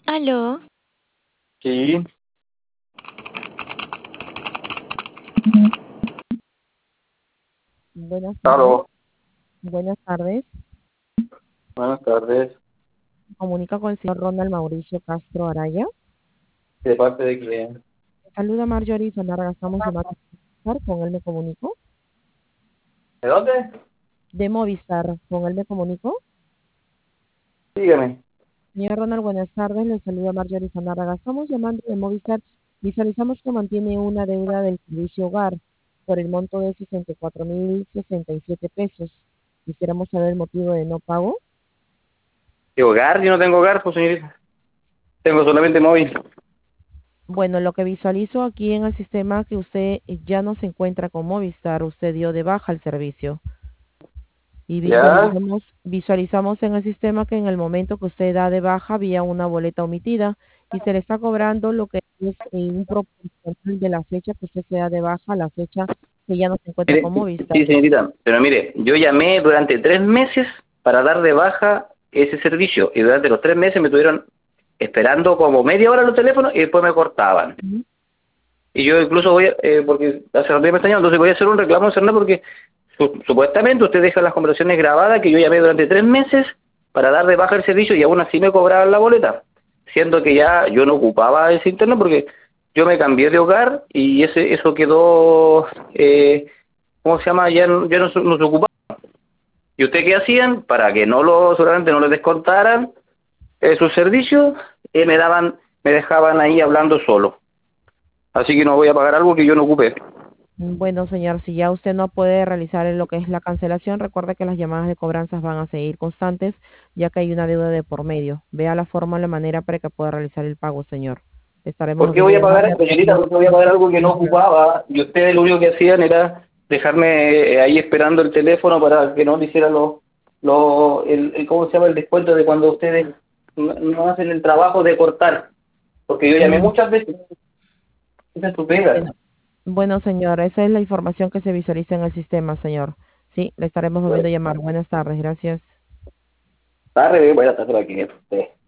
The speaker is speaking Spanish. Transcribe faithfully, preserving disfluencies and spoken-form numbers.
Aló, Sí, Buenas tardes, aló, buenas tardes. buenas tardes. Comunica con el señor Ronald Mauricio Castro Araya. ¿De parte de quién? Saluda Marjorie Zanarga, estamos llamando con él me comunico. ¿De dónde? De Movistar, con él me comunico. Dígame. Señor Ronald, buenas tardes, le saluda Marjorie Zanarga. Estamos llamando de Movistar. Visualizamos que mantiene una deuda del servicio hogar por el monto de sesenta y cuatro mil sesenta y siete pesos. Quisiéramos saber el motivo de no pago. ¿De hogar? Yo no tengo hogar, pues señorita. Tengo solamente móvil. Bueno, lo que visualizo aquí en el sistema que usted ya no se encuentra con Movistar, usted dio de baja el servicio. Y ¿Ya? visualizamos, visualizamos en el sistema que en el momento que usted da de baja había una boleta omitida y se le está cobrando lo que es eh, un proporcional de la fecha que usted se da de baja a la fecha que ya no se encuentra Mire, con Movistar. sí, señorita. Pero mire, yo llamé durante tres meses para dar de baja ese servicio. Y durante los tres meses me tuvieron esperando como media hora los teléfonos y después me cortaban. Ujú. Y yo incluso voy, a- eh, porque hace rato ya me extrañó, entonces voy a hacer un reclamo, Cerná, porque su- supuestamente usted deja las conversaciones grabadas que yo llamé durante tres meses para dar de baja el servicio y aún así me cobraban la boleta, siendo que ya yo no ocupaba ese internet porque yo me cambié de hogar y ese eso quedó, eh, ¿cómo se llama? Ya, no- ya no, se- no se ocupaba. ¿Y usted qué hacían? Para que no lo, seguramente no les descontaran eh, sus servicios, eh, me daban, me dejaban ahí hablando solo. Así que no voy a pagar algo que yo no ocupé. Bueno, señor, si ya usted no puede realizar lo que es la cancelación, recuerde que las llamadas de cobranzas van a seguir constantes, ya que hay una deuda de por medio. Vea la forma, la manera para que pueda realizar el pago, señor. Estaremos ¿Por qué volviendo voy a a llamar. pagar, señorita, por qué voy a pagar algo que no ocupaba? Y ustedes lo único que hacían era dejarme eh, ahí esperando el teléfono para que no le hiciera lo, lo, el, el- ¿cómo se llama? El descuento de cuando ustedes no, no hacen el trabajo de cortar. Porque yo llamé Mm, muchas veces, esa es su pega. Bueno, bueno, señor, esa es la información que se visualiza en el sistema, señor. Sí, le estaremos volviendo Bueno, a llamar. Buenas tardes, gracias. tarde, voy a estar aquí.